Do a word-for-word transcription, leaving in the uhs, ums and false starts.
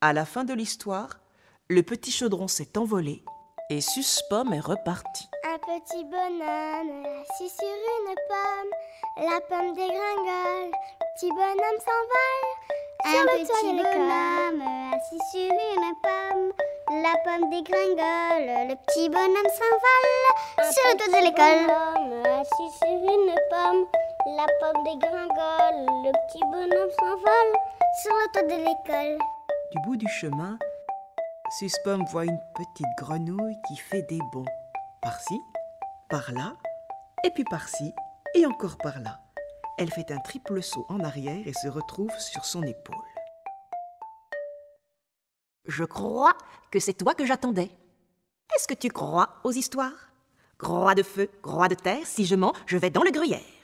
À la fin de l'histoire, le petit chaudron s'est envolé et Suce-Pomme est reparti. Un petit bonhomme assis sur une pomme, la pomme dégringole, petit bonhomme s'envole. Un petit bonhomme assis sur une pomme, la pomme dégringole, le petit bonhomme s'envole sur le toit de l'école. Un petit bonhomme assis sur une pomme, la pomme dégringole, le petit bonhomme s'envole sur le toit de l'école. Du bout du chemin, Suce-Pomme voit une petite grenouille qui fait des bonds. Par-ci, par-là, et puis par-ci, et encore par-là. Elle fait un triple saut en arrière et se retrouve sur son épaule. Je crois que c'est toi que j'attendais. Est-ce que tu crois aux histoires? Croix de feu, croix de terre, si je mens, je vais dans le gruyère.